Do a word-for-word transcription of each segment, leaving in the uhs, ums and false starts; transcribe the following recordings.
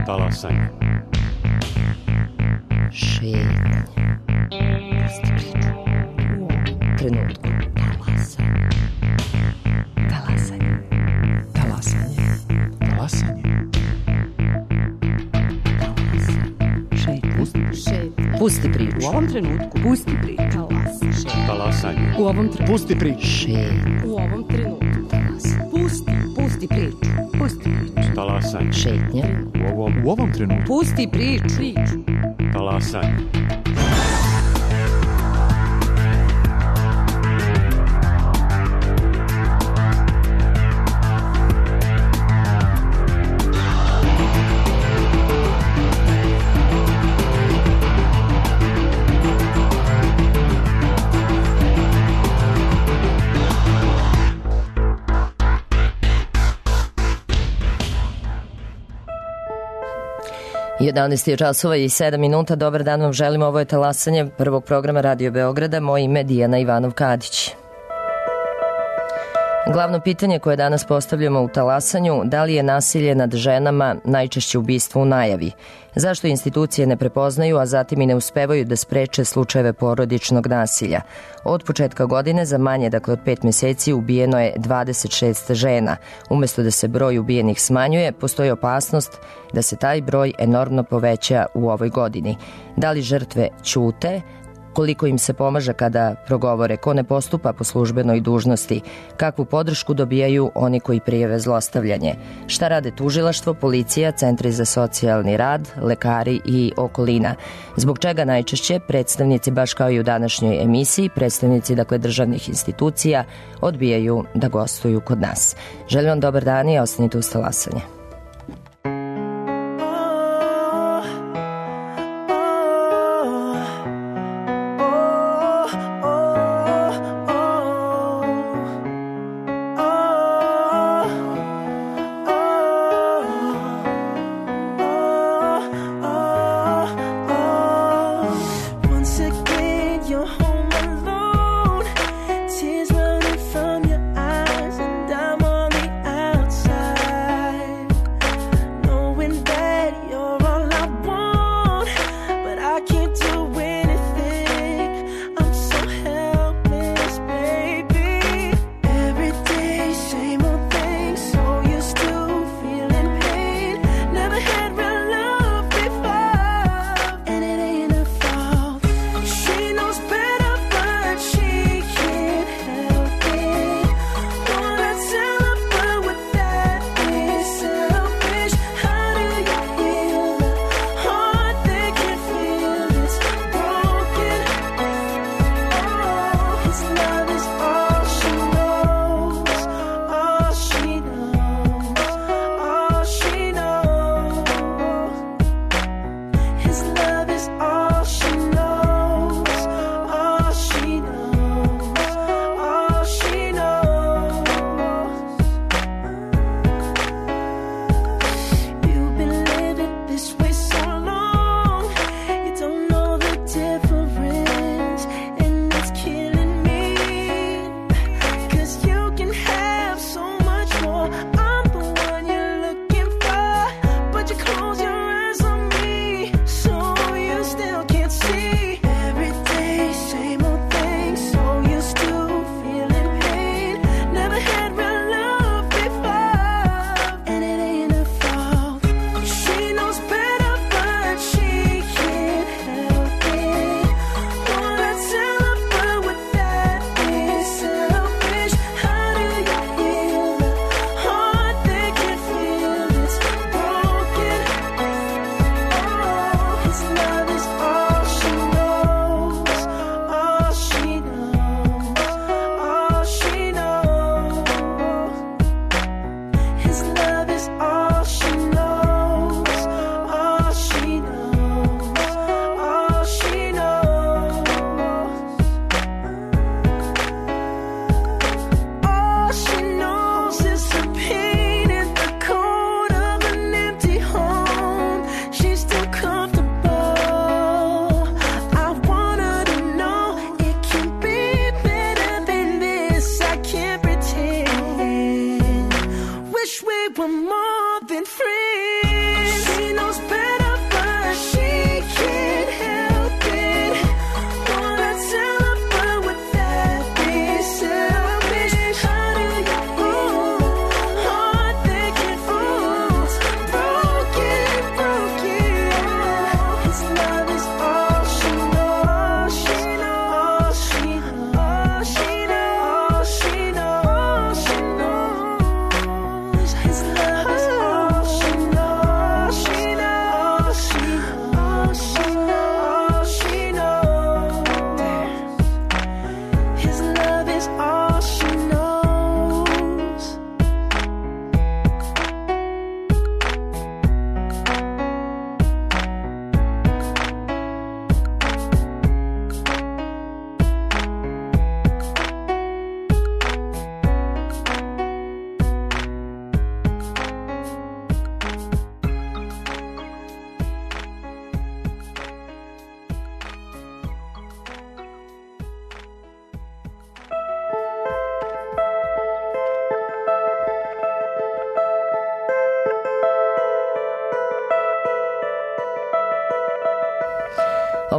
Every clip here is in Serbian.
Talasanje. Šetnja. Pusti priču. U ovom trenutku. Talasanje. Talasanje. Talasanje. Talasanje. Šetnja. Pusti. Šetnja. Pusti priču. U ovom trenutku. Pusti priču. Talasanje. Talasanje. U ovom trenutku. Pusti priču. Šetnja. U ovom trenutku. Talasanje. Pusti. Pusti priču. Pusti priču. Talasanje. Šetnja. U ovom, U ovom trenutku. Pusti priču. Priču. talasanje. jedanaest je časova i sedam minuta. Dobar dan vam želim. Ovo je talasanje prvog programa Radio Beograda. Moje ime je Dijana Ivanov-Kadić. Glavno pitanje koje danas postavljamo u talasanju, da li je nasilje nad ženama najčešće ubistvo u najavi? Zašto institucije ne prepoznaju, a zatim i ne uspevaju da spreče slučajeve porodičnog nasilja? Od početka godine za manje, dakle od pet meseci, ubijeno je dvadeset šest žena. Umesto da se broj ubijenih smanjuje, postoji opasnost da se taj broj enormno poveća u ovoj godini. Da li žrtve ćute? Koliko im se pomaže kada progovore, ko ne postupa po službenoj dužnosti, kakvu podršku dobijaju oni koji prijave zlostavljanje, šta rade tužilaštvo, policija, centri za socijalni rad, lekari i okolina. Zbog čega najčešće predstavnici, baš kao i u današnjoj emisiji, predstavnici dakle državnih institucija odbijaju da gostuju kod nas. Želim vam dobar dan i ostanite uz talasanje. Tears running from your eyes, and I'm on the outside.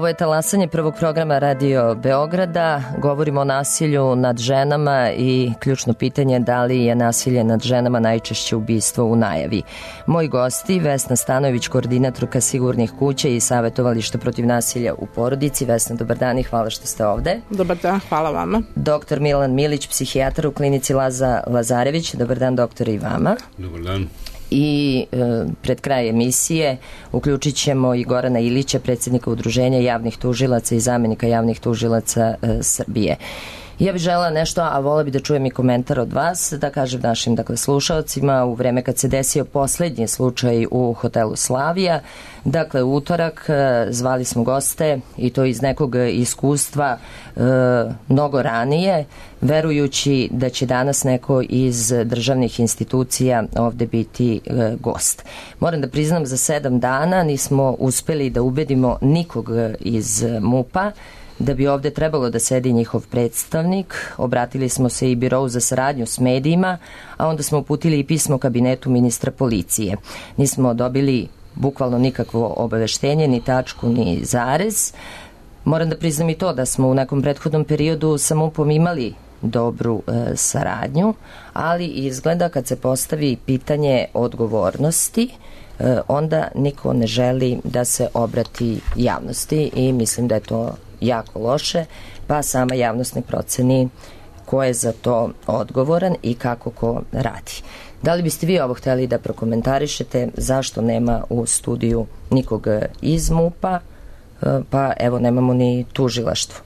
Ovo je talasanje prvog programa Radio Beograda. Govorimo o nasilju nad ženama i ključno pitanje je da li je nasilje nad ženama najčešće ubistvo u najavi. Moji gosti, Vesna Stanojević, koordinatorka Sigurnih kuća i savjetovališta protiv nasilja u porodici. Vesna, dobar dan i hvala što ste ovde. Dobar dan, hvala vama. Doktor Milan Milić, psihijatar u klinici Laza Lazarević. Dobar dan, doktore, i vama. Dobar dan. I e, pred kraj emisije uključit ćemo i Gorana Ilića, predsjednika Udruženja javnih tužilaca i zamenika javnih tužilaca e, Srbije. Ja bih žela nešto, a vola bih da čujem i komentar od vas, da kažem našim dakle, slušalcima, u vreme kad se desio poslednji slučaj u hotelu Slavija, dakle u utorak zvali smo goste i to iz nekog iskustva e, mnogo ranije, verujući da će danas neko iz državnih institucija ovde biti e, gost. Moram da priznam, za sedam dana nismo uspeli da ubedimo nikog iz MUP-a da bi ovde trebalo da sedi njihov predstavnik. Obratili smo se i Birovu za saradnju s medijima, a onda smo uputili i pismo kabinetu ministra policije. Nismo dobili bukvalno nikakvo obaveštenje, ni tačku, ni zarez. Moram da priznam i to da smo u nekom prethodnom periodu sa MUP-om imali dobru e, saradnju, ali izgleda kad se postavi pitanje odgovornosti, e, onda niko ne želi da se obrati javnosti i mislim da je to jako loše, pa sama javnost ne proceni ko je za to odgovoran i kako ko radi. Da li biste vi ovo hteli da prokomentarišete, zašto nema u studiju nikog iz MUP-a, pa evo nemamo ni tužilaštvo?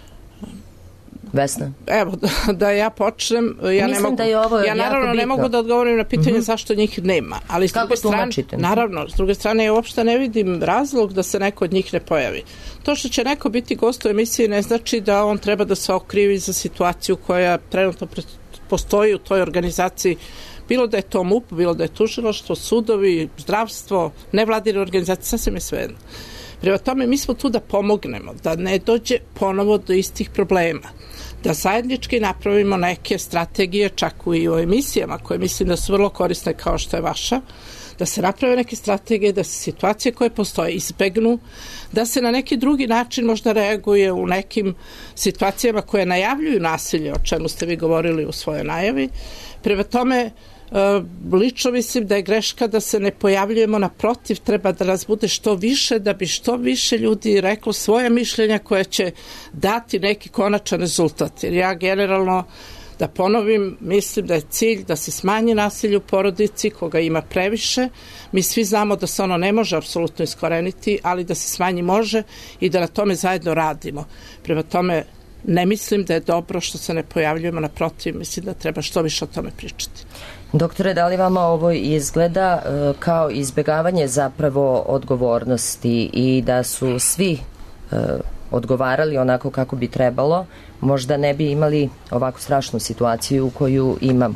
Vesna? Evo, da, da ja počnem, ja, ne mogu, da je ovo ja naravno ne mogu da odgovorim na pitanje mm-hmm. zašto njih nema. Ali s druge strane, naravno, s druge strane ja uopšte ne vidim razlog da se neko od njih ne pojavi. To što će neko biti gost u emisiji ne znači da on treba da se okrivi za situaciju koja trenutno postoji u toj organizaciji. Bilo da je to MUP, bilo da je tužilaštvo, sudovi, zdravstvo, nevladine organizacije, sasvim je svejedno. Prema tome, mi smo tu da pomognemo, da ne dođe ponovo do istih problema, da zajednički napravimo neke strategije, čak i u emisijama koje mislim da su vrlo korisne kao što je vaša, da se naprave neke strategije, da se situacije koje postoje izbegnu, da se na neki drugi način možda reaguje u nekim situacijama koje najavljuju nasilje, o čemu ste vi govorili u svojoj najavi. Prema tome, lično mislim da je greška da se ne pojavljujemo, naprotiv, treba da nas bude što više, da bi što više ljudi reklo svoje mišljenja koje će dati neki konačan rezultat. Jer ja generalno, da ponovim, mislim da je cilj da se smanji nasilje u porodici, koga ima previše. Mi svi znamo da se ono ne može apsolutno iskoreniti, ali da se smanji može i da na tome zajedno radimo. Prema tome, ne mislim da je dobro što se ne pojavljujemo, naprotiv, mislim da treba što više o tome pričati. Doktore, da li vama ovo izgleda e, kao izbegavanje zapravo odgovornosti i da su svi e, odgovarali onako kako bi trebalo, možda ne bi imali ovakvu strašnu situaciju koju imam?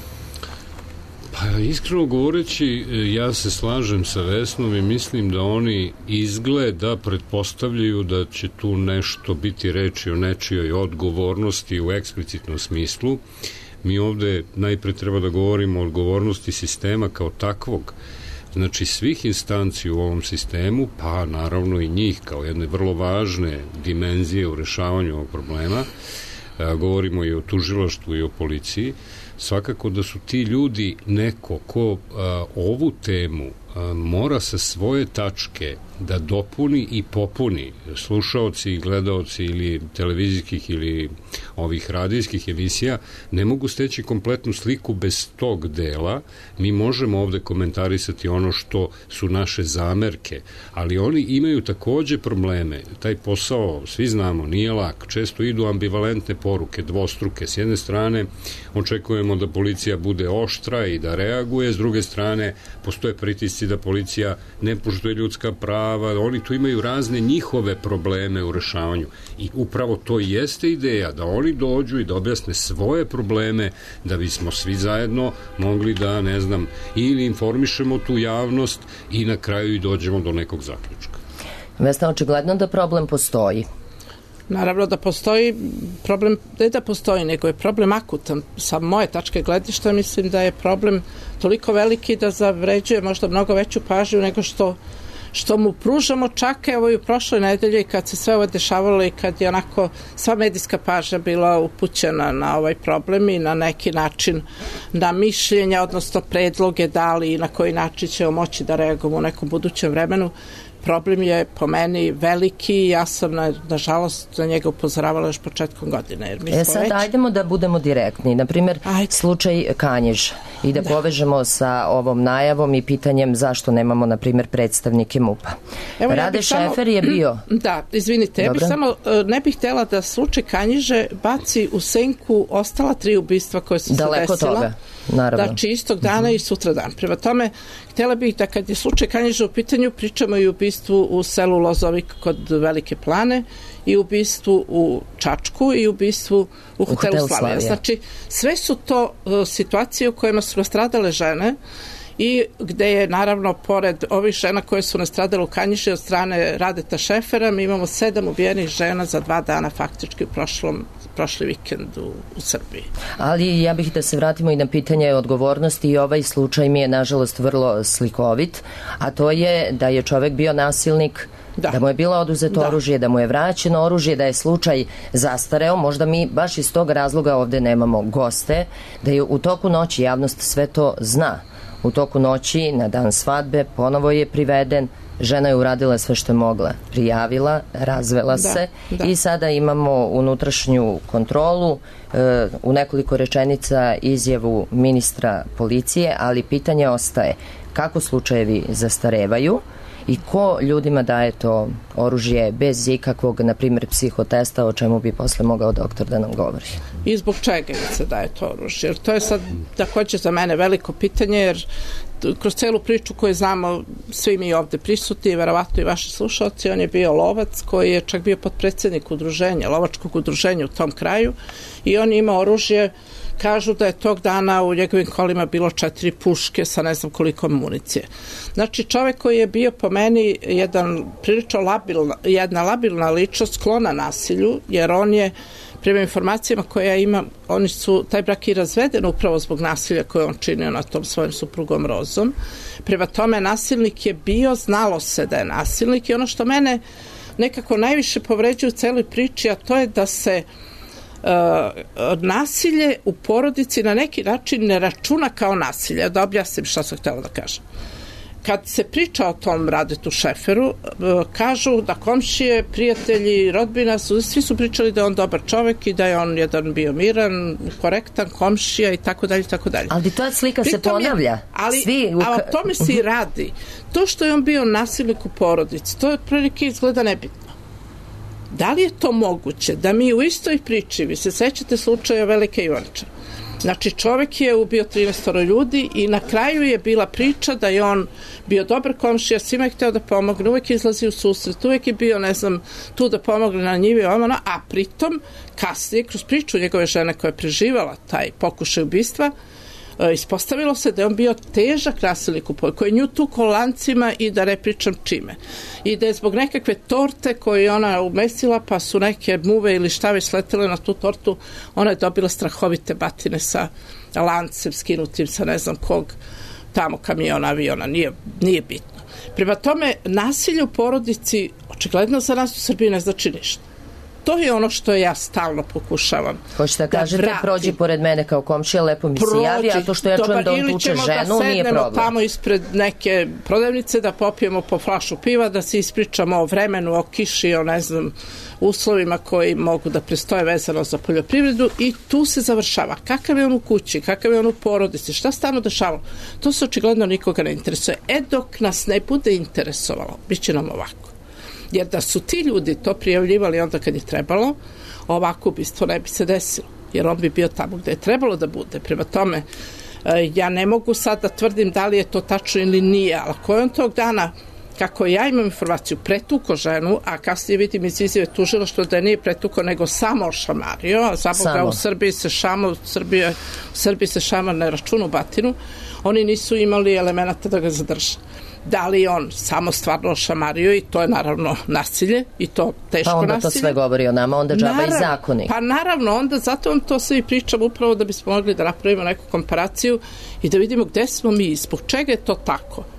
Pa iskreno govoreći, ja se slažem sa Vesnom i mislim da oni izgleda pretpostavljaju da će tu nešto biti reči o nečijoj odgovornosti u eksplicitnom smislu. Mi ovde najpre treba da govorimo o odgovornosti sistema kao takvog, znači svih instanci u ovom sistemu, pa naravno i njih kao jedne vrlo važne dimenzije u rešavanju ovog problema. E, govorimo i o tužilaštvu i o policiji. Svakako da su ti ljudi neko ko a, ovu temu a, mora sa svoje tačke da dopuni i popuni. Slušaoci i gledaoci ili televizijskih ili ovih radijskih emisija ne mogu steći kompletnu sliku bez tog dela. Mi možemo ovde komentarisati ono što su naše zamerke, ali oni imaju takođe probleme. Taj posao, svi znamo, nije lak. Često idu ambivalentne poruke, dvostruke. S jedne strane očekujemo da policija bude oštra i da reaguje, s druge strane postoje pritisci da policija ne poštuje ljudska prava, oni tu imaju razne njihove probleme u rešavanju i upravo to jeste ideja, da oni dođu i da objasne svoje probleme, da bismo svi zajedno mogli da, ne znam, ili informišemo tu javnost i na kraju i dođemo do nekog zaključka. Vesna, očigledno da problem postoji. Naravno da postoji problem, ne da postoji, nego je problem akutan. Sa moje tačke gledišta mislim da je problem toliko veliki da zavređuje možda mnogo veću pažnju nego što što mu pružamo čak evo i u prošloj nedelji kad se sve ovo dešavalo i kad je onako sva medijska pažnja bila upućena na ovaj problem i na neki način na mišljenja, odnosno predloge dali i na koji način ćemo moći da reagujemo u nekom budućem vremenu. Problem je po meni veliki i ja sam na, nažalost na njega upozoravala još početkom godine. Jer mi e sad već... ajdemo da budemo direktni. Naprimjer, Ajde. slučaj Kanjiž i da, da povežemo sa ovom najavom i pitanjem zašto nemamo, na primjer, predstavnike MUP-a. Evo, Rade ja Šefer samo, je bio... Da, izvinite, ja bih samo ne bih htjela da slučaj Kanjiže baci u senku ostala tri ubistva koje su Daleko se desila. Toga. Naravno. Znači istog dana uh-huh. i sutra dan. Prema tome, htjela bih da kad je slučaj Kanjiža u pitanju, pričamo i o ubistvu u selu Lozovik kod Velike Plane i ubistvu u Čačku i ubistvu u, u hotelu Hotel Slavija. Slavija. Znači, sve su to uh, situacije u kojima su nastradale žene i gde je naravno pored ovih žena koje su nastradale u Kanjiži od strane Radeta Šefera, mi imamo sedam ubijenih žena za dva dana faktički u prošlom prošli vikend u, u Srbiji. Ali ja bih da se vratimo i na pitanje odgovornosti i ovaj slučaj mi je nažalost vrlo slikovit, a to je da je čovek bio nasilnik, da, da mu je bilo oduzeto da. oružje, da mu je vraćeno oružje, da je slučaj zastareo. Možda mi baš iz tog razloga ovde nemamo goste, da je u toku noći javnost sve to zna. U toku noći, na dan svadbe, ponovo je priveden, žena je uradila sve što je mogla, prijavila, razvela da, se da. i sada imamo unutrašnju kontrolu, e, u nekoliko rečenica izjavu ministra policije, ali pitanje ostaje kako slučajevi zastarevaju i ko ljudima daje to oružje bez ikakvog, na primjer, psihotesta, o čemu bi posle mogao doktor da nam govori. I zbog čega se daje to oružje? Jer to je sad takođe za mene veliko pitanje, jer kroz celu priču koju znamo svi mi ovde prisutni, verovatno i vaši slušalci, on je bio lovac koji je čak bio potpredsednik udruženja, lovačkog udruženja u tom kraju i on ima oružje. Kažu da je tog dana u njegovim kolima bilo četiri puške sa ne znam koliko municije. Znači čovek koji je bio po meni jedan prilično labilna, jedna labilna ličnost, sklona nasilju, jer on je, prema informacijama koje ja imam, oni su, taj brak je razveden upravo zbog nasilja koje on činio na tom svojim suprugom Rozom. Prema tome nasilnik je bio, znalo se da je nasilnik i ono što mene nekako najviše povređuje u celoj priči, a to je da se Uh, nasilje u porodici na neki način ne računa kao nasilje. Da objasnim šta sam htjela da kažem. Kad se priča o tom Radetu Šeferu, uh, kažu da komšije, prijatelji, rodbina, su, svi su pričali da je on dobar čovek i da je on jedan bio miran, korektan komšija i tako dalje, tako dalje. Ali to je slika Pritom se ponavlja. Je, ali, svi u... a o tome se i radi. To što je on bio nasilnik u porodici, to je otprilike izgleda nebitno. Da li je to moguće da mi u istoj priči, vi se sećate slučaja Velike Ivanče, znači čovek je ubio trinaest ljudi i na kraju je bila priča da je on bio dobar komšija, svima je hteo da pomogne, uvek izlazi u susret, uvek je bio, ne znam, tu da pomogne na njivi, a pritom kasnije, kroz priču njegove žene koja je preživala taj pokušaj ubistva, ispostavilo se da je on bio težak nasilnik u porodici, koji nju tuko lancima i da ne pričam čime. I da je zbog nekakve torte koju je ona umestila, pa su neke muve ili šta već sletele na tu tortu, ona je dobila strahovite batine sa lancem skinutim sa ne znam kog tamo kamiona, aviona, nije, nije bitno. Prema tome, nasilje u porodici očigledno za nas u Srbiji ne znači ništa. To je ono što ja stalno pokušavam. Hoćete da kažete, vratim. Prođi pored mene kao komšija, lepo mi se javi, a to što ja dobar, čujem da on tuče ženu, da nije problem. Ili ćemo da tamo ispred neke prodavnice, da popijemo po flašu piva, da se ispričamo o vremenu, o kiši, o ne znam, uslovima koji mogu da prestoje vezano za poljoprivredu i tu se završava. Kakav je on u kući, kakav je on u porodici, šta stano dešavalo? To se očigledno nikoga ne interesuje. E dok nas ne bude interesovalo, bit će nam ovako. Jer da su ti ljudi to prijavljivali onda kad je trebalo, ovako ubistvo ne bi se desilo. Jer on bi bio tamo gde je trebalo da bude. Prema tome, ja ne mogu sad da tvrdim da li je to tačno ili nije, ali ako je on tog dana, kako ja imam informaciju, pretuko ženu, a kasnije vidim iz izjave tužilaštva da nije pretuko, nego samo ošamario, a zaboga u Srbiji se šama, u Srbiji, u Srbiji se šama ne računa u batinu, oni nisu imali elemenata da ga zadrže. Da li on samo stvarno ošamario i to je naravno nasilje i to teško nasilje. Pa onda nasilje. To sve govori o nama, onda džaba i zakonik. Pa naravno, onda zato vam to sve i pričam upravo da bismo mogli da napravimo neku komparaciju i da vidimo gde smo mi, zbog čega je to tako.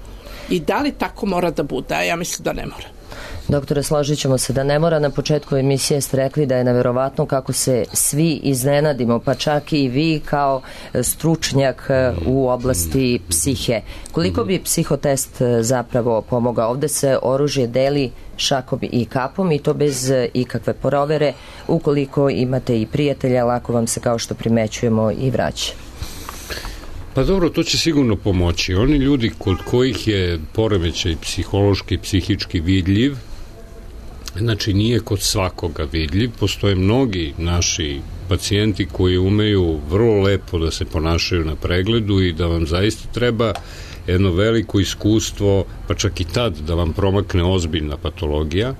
I da li tako mora da bude? Ja mislim da ne mora. Doktore, složit ćemo se da ne mora. Na početku emisije ste rekli da je neverovatno kako se svi iznenadimo, pa čak i vi kao stručnjak u oblasti psihe. Koliko bi psihotest zapravo pomogao? Ovde se oružje deli šakom i kapom i to bez ikakve provere. Ukoliko imate i prijatelja, lako vam se, kao što primećujemo, i vraća. Pa dobro, to će sigurno pomoći. Oni ljudi kod kojih je poremećaj psihološki, psihički vidljiv, znači nije kod svakoga vidljiv, postoje mnogi naši pacijenti koji umeju vrlo lepo da se ponašaju na pregledu i da vam zaista treba jedno veliko iskustvo, pa čak i tad da vam promakne ozbiljna patologija,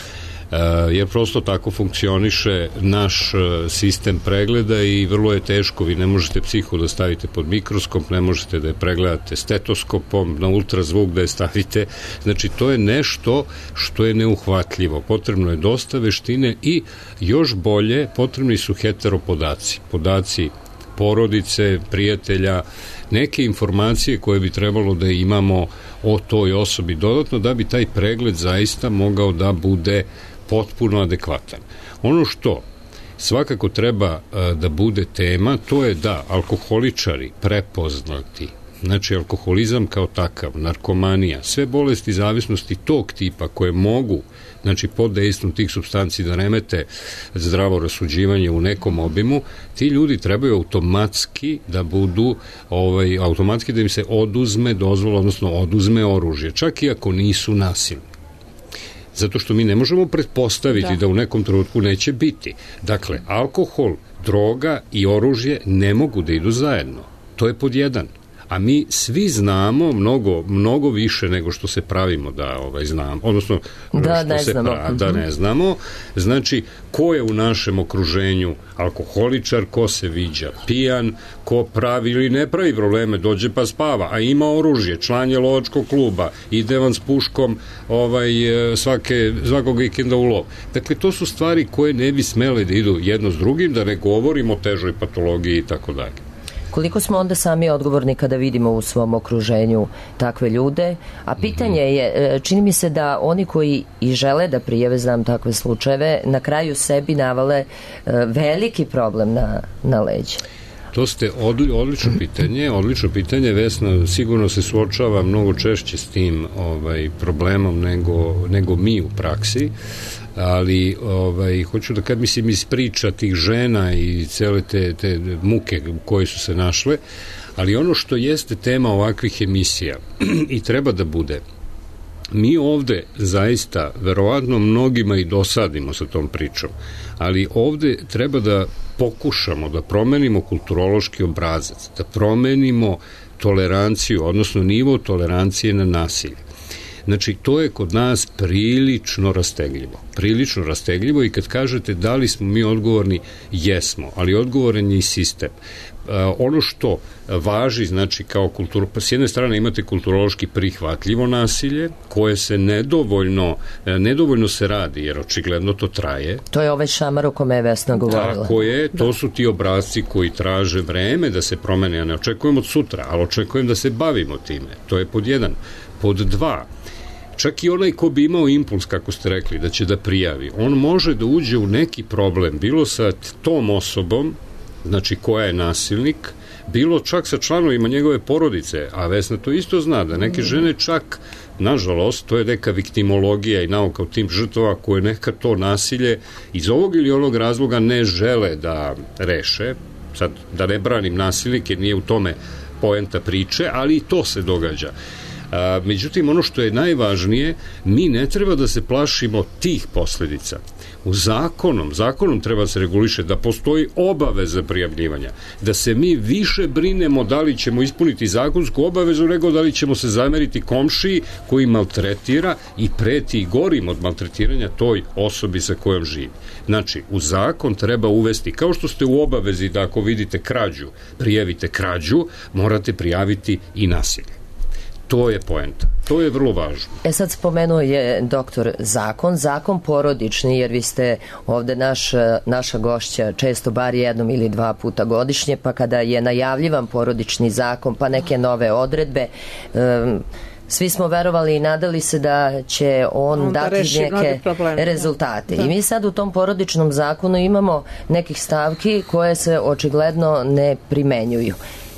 jer prosto tako funkcioniše naš sistem pregleda i vrlo je teško. Vi ne možete psihu da stavite pod mikroskop, ne možete da je pregledate stetoskopom, na ultrazvuk da je stavite. Znači, to je nešto što je neuhvatljivo. Potrebno je dosta veštine i još bolje, potrebni su heteropodaci. Podaci porodice, prijatelja, neke informacije koje bi trebalo da imamo o toj osobi dodatno, da bi taj pregled zaista mogao da bude potpuno adekvatan. Ono što svakako treba da bude tema, to je da alkoholičari prepoznati, znači alkoholizam kao takav, narkomanija, sve bolesti zavisnosti tog tipa koje mogu, znači pod dejstvom tih supstanci da remete zdravo rasuđivanje u nekom obimu, ti ljudi trebaju automatski da budu, ovaj, automatski da im se oduzme dozvola, odnosno oduzme oružje, čak i ako nisu nasilni. Zato što mi ne možemo pretpostaviti da. da u nekom trenutku neće biti. Dakle, alkohol, droga i oružje ne mogu da idu zajedno. To je pod jedan. A mi svi znamo mnogo, mnogo više nego što se pravimo da ovaj, znamo. Odnosno, da, što ne se znamo. Pra, da ne znamo. Znači, ko je u našem okruženju alkoholičar, ko se viđa pijan, ko pravi ili ne pravi probleme, dođe pa spava, a ima oružje, član je lovačkog kluba, ide van s puškom ovaj, svake, svakog vikenda u lov. Dakle, to su stvari koje ne bi smele da idu jedno s drugim, da ne govorimo o težoj patologiji i tako dalje. Koliko smo onda sami odgovorni kada vidimo u svom okruženju takve ljude? A pitanje je, čini mi se da oni koji i žele da prijave, znam takve slučajeve, na kraju sebi navale veliki problem na, na leđe. To ste odli, odlično pitanje, odlično pitanje. Vesna sigurno se suočava mnogo češće s tim ovaj, problemom nego, nego mi u praksi, ali ovaj, hoću da kad mislim iz priča tih žena i cele te, te muke koje su se našle, ali ono što jeste tema ovakvih emisija i treba da bude, mi ovde zaista verovatno mnogima i dosadimo sa tom pričom, ali ovde treba da pokušamo da promenimo kulturološki obrazac, da promenimo toleranciju, odnosno nivo tolerancije na nasilje. Znači, to je kod nas prilično rastegljivo. Prilično rastegljivo i kad kažete da li smo mi odgovorni, jesmo, ali odgovoran je i sistem. Ono što važi, znači, kao kulturo, pa s jedne strane imate kulturološki prihvatljivo nasilje, koje se nedovoljno, nedovoljno se radi, jer očigledno to traje. To je ovaj šamar o kome je Vesna govorila. Tako je, to su ti obrazci koji traže vreme da se promene. Ja ne očekujem od sutra, ali očekujem da se bavimo time. To je pod jedan. Pod dva, čak i onaj ko bi imao impuls, kako ste rekli, da će da prijavi, on može da uđe u neki problem, bilo sa tom osobom, znači koja je nasilnik, bilo čak sa članovima njegove porodice, a Vesna to isto zna, da neke žene čak, nažalost, to je neka viktimologija i nauka o tim žrtvama koje neka to nasilje iz ovog ili onog razloga ne žele da reše, sad da ne branim nasilnike, nije u tome poenta priče, ali i to se događa. A, međutim, ono što je najvažnije, mi ne treba da se plašimo tih posledica. U zakonom, zakonom treba se reguliše da postoji obaveza prijavljivanja, da se mi više brinemo da li ćemo ispuniti zakonsku obavezu nego da li ćemo se zameriti komšiji koji maltretira i preti i gorim od maltretiranja toj osobi sa kojom živi. Znači, u zakon treba uvesti, kao što ste u obavezi da ako vidite krađu, prijavite krađu, morate prijaviti i nasilje. To je poenta. To je vrlo važno. E sad spomenuo je doktor zakon, zakon porodični, jer vi ste ovde naš, naša gošća često bar jednom ili dva puta godišnje, pa kada je najavljivan porodični zakon, pa neke nove odredbe, um, svi smo verovali i nadali se da će on Onda dati neke probleme, rezultate. Da. I mi sad u tom porodičnom zakonu imamo nekih stavki koje se očigledno ne primenjuju.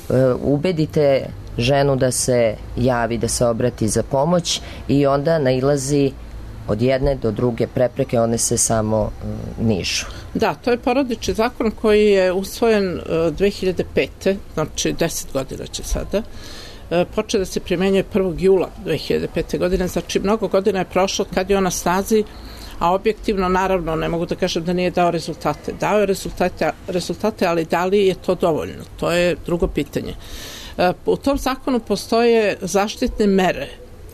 Ubedite ženu da se javi, da se obrati za pomoć i onda nailazi od jedne do druge prepreke, one se samo nižu. Da, to je porodični zakon koji je usvojen dve hiljade pete. znači deset godina će sada. Počeo da se primenjuje prvog jula dve hiljade pete. godine, znači mnogo godina je prošlo kad je on na snazi, a objektivno, naravno, ne mogu da kažem da nije dao rezultate. Dao je rezultate, rezultate, ali da li je to dovoljno? To je drugo pitanje. U tom zakonu postoje zaštitne mere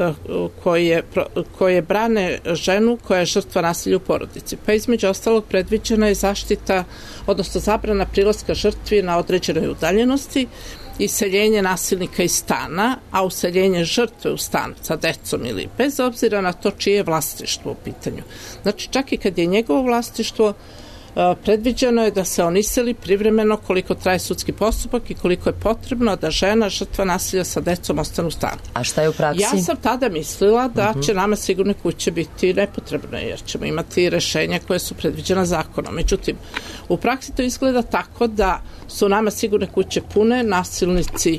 koje, koje brane ženu koja je žrtva nasilja u porodici. Pa između ostalog predviđena je zaštita, odnosno zabrana prilaska žrtvi na određenoj udaljenosti, iseljenje nasilnika iz stana, a useljenje žrtve u stan sa decom ili bez obzira na to čije je vlasništvo u pitanju. Znači čak i kad je njegovo vlasništvo, predviđeno je da se on iseli privremeno koliko traje sudski postupak i koliko je potrebno da žena žrtva nasilja sa decom ostane u stanu. A šta je u praksi? Ja sam tada mislila da će nama sigurne kuće biti nepotrebne, jer ćemo imati rešenja koje su predviđena zakonom. Međutim, u praksi to izgleda tako da su nama sigurne kuće pune, nasilnici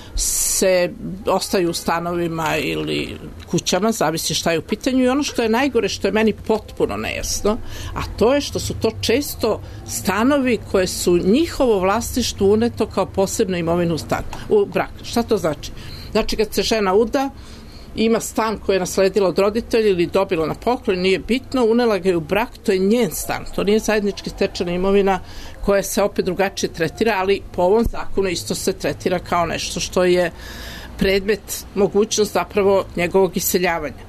se ostaju u stanovima ili kućama, zavisi šta je u pitanju, i ono što je najgore, što je meni potpuno nejasno, a to je što su to često stanovi koje su njihovo vlasništvo uneto kao posebna imovina u stan, u brak. Šta to znači? Znači kad se žena uda, ima stan koji je nasledila od roditelja ili dobila na poklon, nije bitno, unela ga je u brak, to je njen stan, to nije zajednički stečena imovina koja se opet drugačije tretira, ali po ovom zakonu isto se tretira kao nešto što je predmet, mogućnost zapravo njegovog iseljavanja.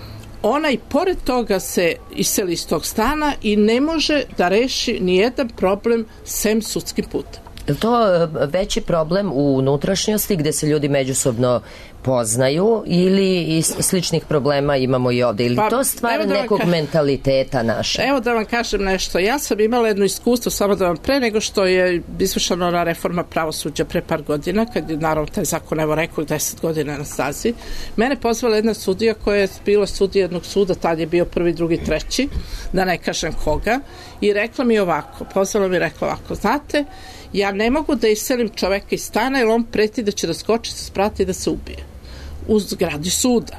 Ona i pored toga se iseli iz tog stana i ne može da reši nijedan problem sem sudskim putem. Je to veći problem u unutrašnjosti gde se ljudi međusobno poznaju ili i sličnih problema imamo i ovde? Ili pa, to stvar da nekog ka... mentaliteta naše? Evo da vam kažem nešto. Ja sam imala jedno iskustvo, samo da vam pre nego što je izvršena na reforma pravosuđa pre par godina, kad je naravno taj zakon, evo rekao, deset godina na stazi. Mene pozvala jedna sudija koja je bila sudija jednog suda, tad je bio prvi, drugi, treći, da ne kažem koga, i rekla mi ovako, pozvala mi i rekla ovako, znate, ja ne mogu da iselim čoveka iz stana jer on preti da će da skoči sa sprata i da se ubije u zgradi suda.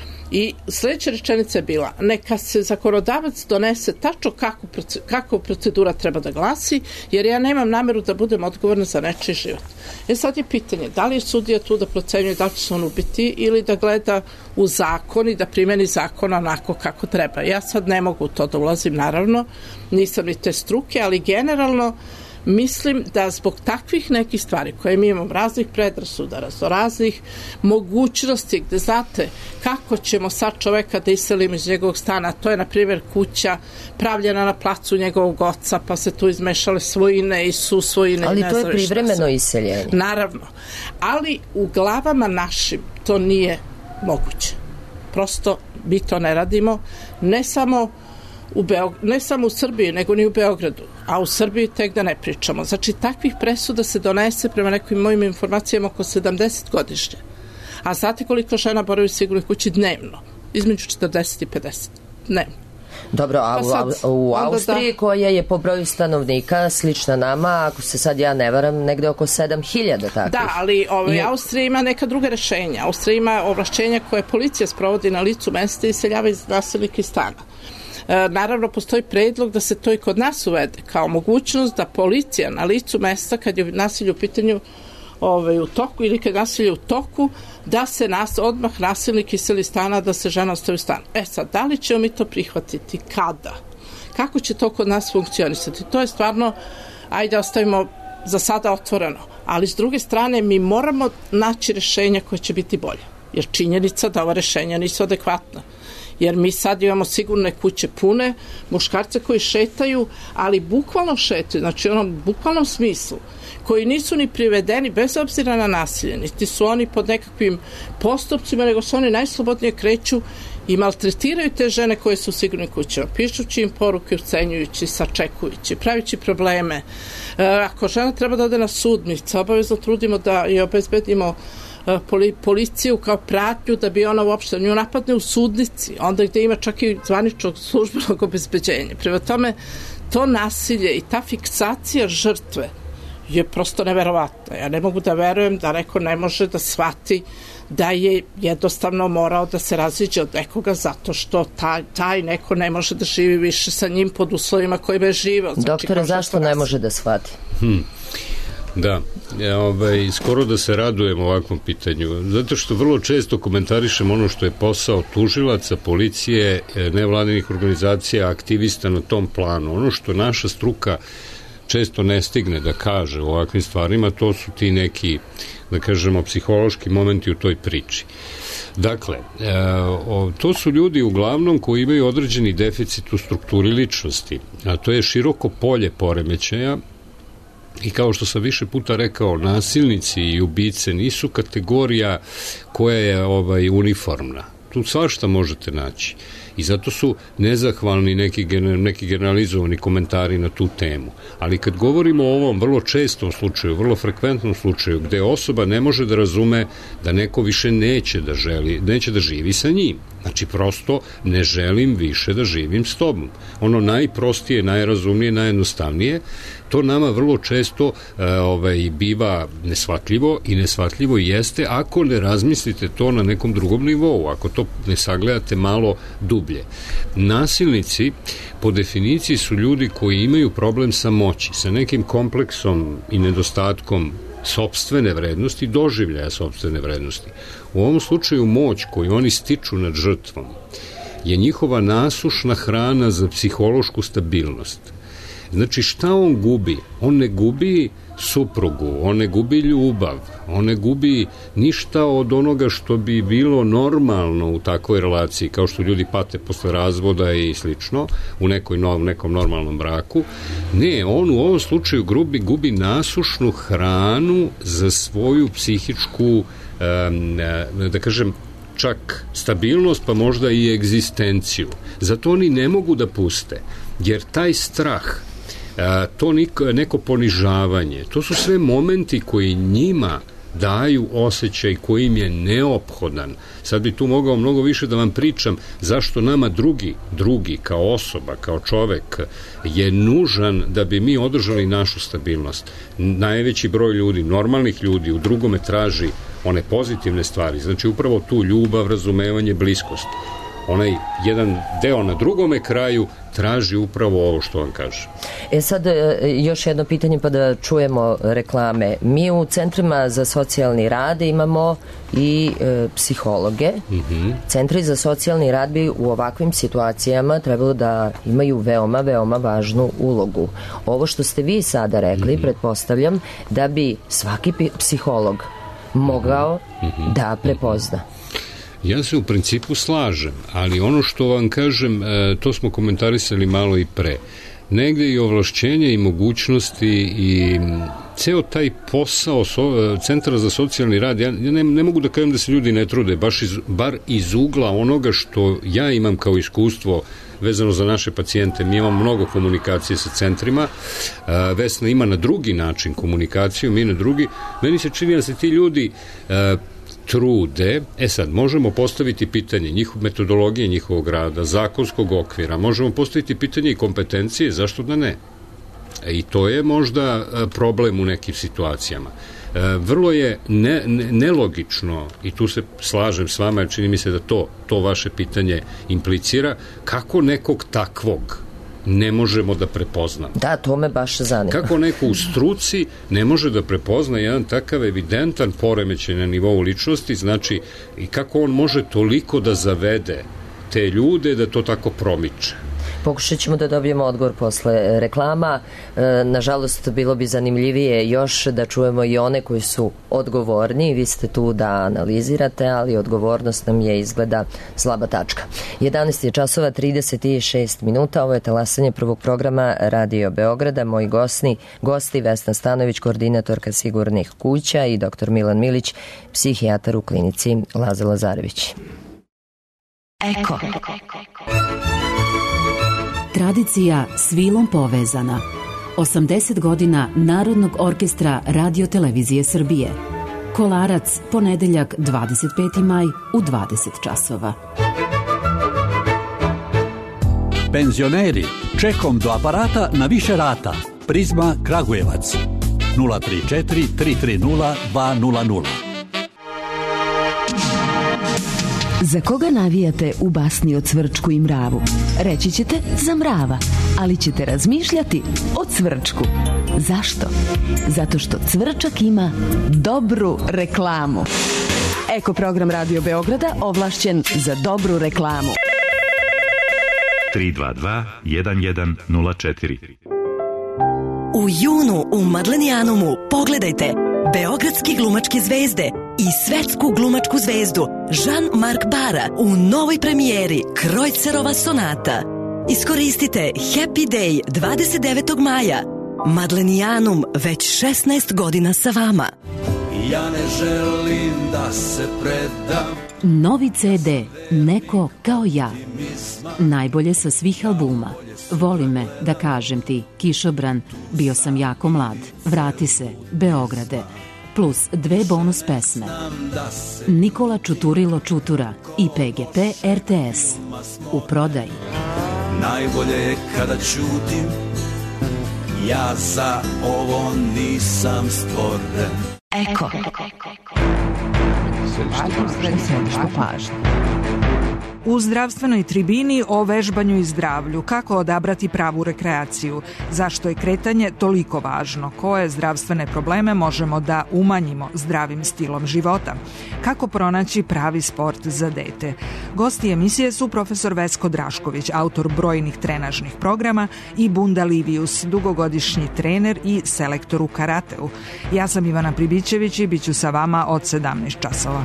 I sledeća rečenica je bila, neka se zakonodavac donese tačno kako, kako procedura treba da glasi, jer ja nemam nameru da budem odgovorna za nečiji život. E sad je pitanje, da li je sudija tu da procenjuje da će se on ubiti ili da gleda u zakon i da primeni zakon onako kako treba. Ja sad ne mogu to da ulazim, naravno, nisam ni te struke, ali generalno mislim da zbog takvih nekih stvari koje mi imamo, raznih predrasuda, raznih mogućnosti gde znate kako ćemo sad čoveka da iselimo iz njegovog stana, to je na primjer kuća pravljena na placu njegovog oca, pa se tu izmešale svojine i su svojine. Ali to je privremeno iseljenje. Naravno, ali u glavama našim to nije moguće. Prosto mi to ne radimo, ne samo u Beog... ne samo u Srbiji, nego ni u Beogradu, a u Srbiji tek da ne pričamo. Znači, takvih presuda se donese prema nekim mojim informacijama oko sedamdeset godišnje. A znate koliko žena boravi u sigurnoj kući dnevno? Između četrdeset i pedeset dnevno. Dobro, a pa sad, u, u Austriji da... koja je po broju stanovnika slična nama, ako se sad ja ne varam, negde oko sedam hiljada takvih. Da, ali ovaj, I... Austrija ima neka druga rešenja. Austrija ima ovlašćenja koje policija sprovodi na licu mesta i iseljava iz nasilnika iz stana. E, naravno, postoji predlog da se to i kod nas uvede, kao mogućnost da policija na licu mesta, kad je nasilje u pitanju ovaj, u toku ili kad je nasilje u toku, da se nas, odmah nasilnik iseli stana, da se žena ostavi u stanu. E sad, da li ćemo mi to prihvatiti? Kada? Kako će to kod nas funkcionisati? To je stvarno, ajde ostavimo za sada otvoreno. Ali s druge strane, mi moramo naći rešenja koje će biti bolje. Jer činjenica da ova rešenja nisu adekvatna. Jer mi sad imamo sigurne kuće pune, muškarce koji šetaju, ali bukvalno šetaju, znači u onom bukvalnom smislu, koji nisu ni privedeni bez obzira na nasilje, niti su oni pod nekakvim postupcima, nego se oni najslobodnije kreću i maltretiraju te žene koje su u sigurnim kućama, pišući im poruke, ucenjujući, sačekujući, pravići probleme. E, ako žena treba da ode na sud, mi se obavezno trudimo da je obezbedimo poli, policiju kao pratnju da bi ona uopšte nju napadne u sudnici, onda gde ima čak i zvaničnog službenog obezbeđenja. Prema tome, to nasilje i ta fiksacija žrtve je prosto neverovatna. Ja ne mogu da verujem da neko ne može da shvati da je jednostavno morao da se raziđe od nekoga zato što taj, taj neko ne može da živi više sa njim pod uslovima kojima je živeo. Znači, doktore, zašto ne može da shvati? Hmm. Da, ja, ovaj, skoro da se radujem ovakvom pitanju, zato što vrlo često komentarišem ono što je posao tužilaca, policije, nevladinih organizacija, aktivista na tom planu. Ono što naša struka često ne stigne da kaže o ovakvim stvarima, to su ti neki, da kažemo, psihološki momenti u toj priči. Dakle, e, o, to su ljudi uglavnom koji imaju određeni deficit u strukturi ličnosti, a to je široko polje poremećaja. I kao što sam više puta rekao, nasilnici i ubice nisu kategorija koja je ovaj uniformna. Tu svašta možete naći. I zato su nezahvalni neki, neki generalizovani komentari na tu temu. Ali kad govorimo o ovom vrlo čestom slučaju, vrlo frekventnom slučaju, gde osoba ne može da razume da neko više neće da želi, neće da živi sa njim. Znači, prosto ne želim više da živim s tobom. Ono najprostije, najrazumnije, najjednostavnije, to nama vrlo često e, ovaj, biva neshvatljivo i neshvatljivo jeste ako ne razmislite to na nekom drugom nivou, ako to ne sagledate malo dublje. Nasilnici po definiciji su ljudi koji imaju problem sa moći, sa nekim kompleksom i nedostatkom sopstvene vrednosti, doživljaja sopstvene vrednosti. U ovom slučaju moć koju oni stiču nad žrtvom je njihova nasušna hrana za psihološku stabilnost. Znači, šta on gubi? On ne gubi suprugu, on ne gubi ljubav, on ne gubi ništa od onoga što bi bilo normalno u takvoj relaciji, kao što ljudi pate posle razvoda i slično, u nekoj nov, nekom normalnom braku. Ne, on u ovom slučaju gubi, gubi nasušnu hranu za svoju psihičku, da kažem, čak stabilnost, pa možda i egzistenciju. Zato oni ne mogu da puste, jer taj strah, to neko ponižavanje, to su sve momenti koji njima daju osjećaj koji im je neophodan. Sad bi tu mogao mnogo više da vam pričam zašto nama drugi, drugi kao osoba, kao čovek je nužan da bi mi održali našu stabilnost. Najveći broj ljudi, normalnih ljudi, u drugome traži one pozitivne stvari, znači upravo tu ljubav, razumevanje, bliskost. Onaj jedan deo na drugome kraju traži upravo ovo što vam kaže. E sad, još jedno pitanje pa da čujemo reklame. Mi u centrima za socijalni rad imamo i e, psihologe. Mm-hmm. Centri za socijalni rad bi u ovakvim situacijama trebalo da imaju veoma, veoma važnu ulogu. Ovo što ste vi sada rekli, mm-hmm. pretpostavljam da bi svaki psiholog mogao mm-hmm. da prepozna. Ja se u principu slažem, ali ono što vam kažem, to smo komentarisali malo i pre. Negde i ovlašćenje i mogućnosti i ceo taj posao so, Centra za socijalni rad, ja ne, ne mogu da kažem da se ljudi ne trude, baš iz, bar iz ugla onoga što ja imam kao iskustvo vezano za naše pacijente. Mi imamo mnogo komunikacije sa centrima, Vesna ima na drugi način komunikaciju, mi na drugi. Meni se čini da se ti ljudi trude. E sad, možemo postaviti pitanje njihov metodologije njihovog rada, zakonskog okvira, možemo postaviti pitanje i kompetencije, zašto da ne? E, i to je možda problem u nekim situacijama. E, vrlo je ne, ne, nelogično, i tu se slažem s vama, jer čini mi se da to, to vaše pitanje implicira, kako nekog takvog ne možemo da prepoznamo. Da, to me baš zanima. Kako neko u struci ne može da prepozna jedan takav evidentan poremećaj na nivou ličnosti, znači i kako on može toliko da zavede te ljude da to tako promiče. Pokušat ćemo da dobijemo odgovor posle reklama. E, nažalost, bilo bi zanimljivije još da čujemo i one koji su odgovorni. Vi ste tu da analizirate, ali odgovornost nam je izgleda slaba tačka. jedanaest je časova trideset šest minuta. Ovo je talasanje prvog programa Radio Beograda. Moji gosti, gosti Vesna Stanović, koordinatorka sigurnih kuća, i doktor Milan Milić, psihijatar u klinici Laza Lazarević. Eko. Tradicija s vilom povezana. osamdeset godina Narodnog orkestra Radio Televizije Srbije. Kolarac, ponedeljak dvadeset peti maj u dvadeset časova. Penzioneri, čekom do aparata na više rata. Prizma Kragujevac. nula tri četiri tri tri nula dva nula nula. Za koga navijate u basni o Cvrčku i mravu? Reći ćete za mrava, ali ćete razmišljati o Cvrčku. Zašto? Zato što Cvrčak ima dobru reklamu. Eko program Radio Beograda ovlašćen za dobru reklamu. tri dva dva jedan jedan nula četiri. U junu u Madlenijanumu pogledajte beogradski glumačke zvezde i svetsku glumačku zvezdu Jean-Marc Bara u novoj premijeri Krojcerova sonata. Iskoristite Happy Day dvadeset devetog maja. Madlenijanum već šesnaest godina sa vama. Ja ne želim da se predam. Novi ce de Neko kao ja. Najbolje sa svih albuma. Voli me, da kažem ti, Kišobran, Bio sam jako mlad, Vrati se, Beograde, plus dve bonus pesme. Nikola Čuturilo Čutura i pe ge pe er te es. U prodaji. Najbolje je kada ćutim, ja za ovo nisam stvoren. Eko. Središte pažnje. U zdravstvenoj tribini o vežbanju i zdravlju, kako odabrati pravu rekreaciju, zašto je kretanje toliko važno, koje zdravstvene probleme možemo da umanjimo zdravim stilom života, kako pronaći pravi sport za dete. Gosti emisije su profesor Vesko Drašković, autor brojnih trenažnih programa, i Bunda Livius, dugogodišnji trener i selektor u karateu. Ja sam Ivana Pribićević i bit ću sa vama od sedamnaest časova.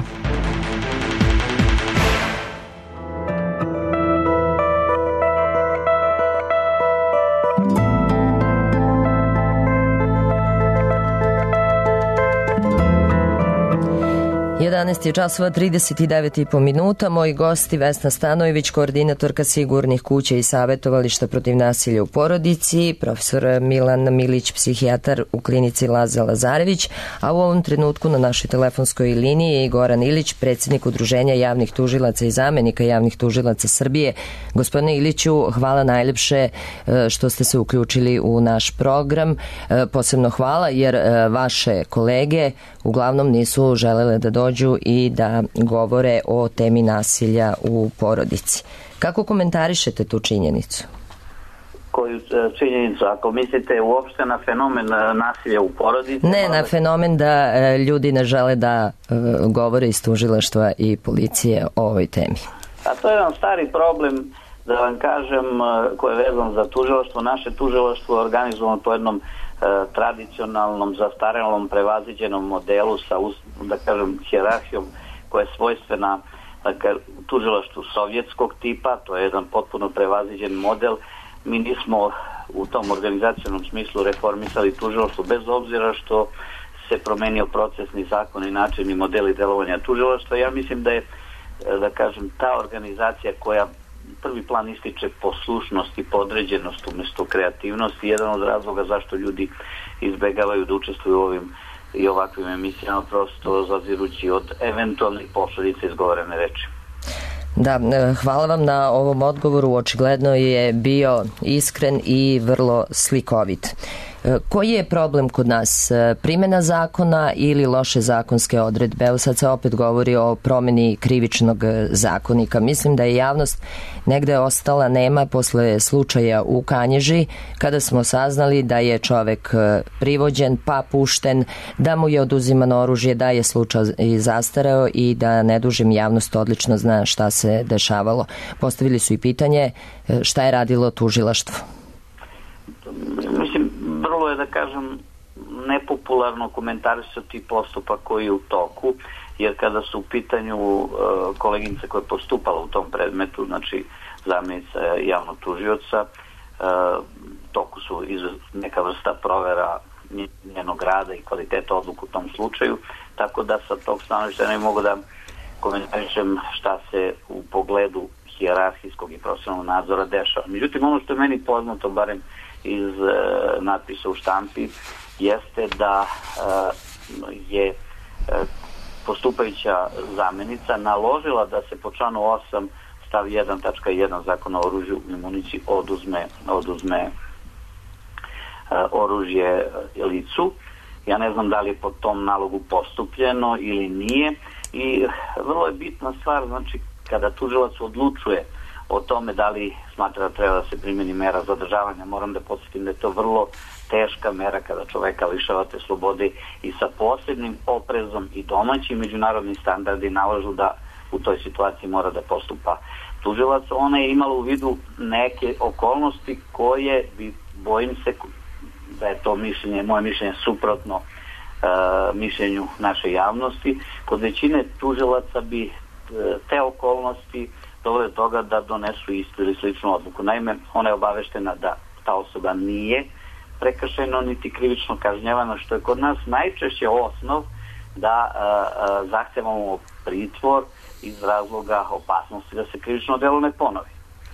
jedanaest je časova, trideset devet i po minuta. Moji gosti Vesna Stanojević, koordinatorka sigurnih kuća i savjetovališta protiv nasilja u porodici, profesor Milan Milić, psihijatar u klinici Laza Lazarević, a u ovom trenutku na našoj telefonskoj liniji je i Goran Ilić, predsjednik Udruženja javnih tužilaca i zamenika javnih tužilaca Srbije. Gospodine Iliću, hvala najljepše što ste se uključili u naš program. Posebno hvala jer vaše kolege uglavnom nisu želele da dođu i da govore o temi nasilja u porodici. Kako komentarišete tu činjenicu? Koju činjenicu? Ako mislite uopšte na fenomen nasilja u porodici? Ne, na fenomen da ljudi ne žele da govore iz tužilaštva i policije o ovoj temi. A to je jedan stari problem, da vam kažem, koji je vezan za tužilaštvo. Naše tužilaštvo je organizovano po jednom tradicionalnom, zastarelom, prevaziđenom modelu sa, da kažem, hijerarhijom koja je svojstvena tužilaštvu sovjetskog tipa. To je jedan potpuno prevaziđen model. Mi nismo u tom organizacionom smislu reformisali tužilaštvo, bez obzira što se promenio procesni zakon i način i modeli delovanja tužilaštva. Ja mislim da je, da kažem, ta organizacija koja prvi plan ističe poslušnost i podređenost umjesto kreativnosti, jedan od razloga zašto ljudi izbegavaju da učestvuju u ovim i ovakvim emisijama, prosto zazirući od eventualnih posledica izgovorene reči. Da, hvala vam na ovom odgovoru, očigledno je bio iskren i vrlo slikovit. Koji je problem kod nas? Primjena zakona ili loše zakonske odredbe? Evo sad se opet govori o promjeni krivičnog zakonika. Mislim da je javnost negde ostala nema posle slučaja u Kanjiži, kada smo saznali da je čovek privođen pa pušten, da mu je oduzimano oružje, da je slučaj zastareo i da ne dužim, javnost odlično zna šta se dešavalo. Postavili su i pitanje šta je radilo tužilaštvo. Mislim, vrlo je, da kažem, nepopularno komentarisati postupak koji je u toku, jer kada su u pitanju uh, koleginica koja je postupala u tom predmetu, znači zamjenica javnog tužioca, uh, toku su iz neka vrsta provera njenog rada i kvaliteta odluku u tom slučaju, tako da sa tog stanovišta ne mogu da komentarišem šta se u pogledu hijerarhijskog i profesionalnog nadzora dešava. Međutim, ono što je meni poznato, barem iz uh, natpisa u štampi, jeste da uh, je uh, postupajuća zamenica naložila da se po članu osam stav jedan tačka jedan Zakona o oružju i municiji oduzme, oduzme uh, oružje licu. Ja ne znam da li je po tom nalogu postupljeno ili nije i vrlo je bitna stvar, znači kada tužilac odlučuje o tome da li smatra da treba da se primjeni mera zadržavanja, moram da podsjetim da je to vrlo teška mera kada čoveka lišavate slobode i sa posebnim oprezom i domaći međunarodni standardi nalažu da u toj situaciji mora da postupa tužilac. Ona je imala u vidu neke okolnosti koje bi, bojim se da je to mišljenje, moje mišljenje suprotno uh, mišljenju naše javnosti. Kod većine tužilaca bi uh, te okolnosti dovele do toga da donesu istu ili sličnu odluku. Naime, ona je obaveštena da ta osoba nije prekršajno niti krivično kažnjavana, što je kod nas najčešće osnov da uh, uh, zahtevamo pritvor iz razloga opasnosti da se krivično delo ne ponovi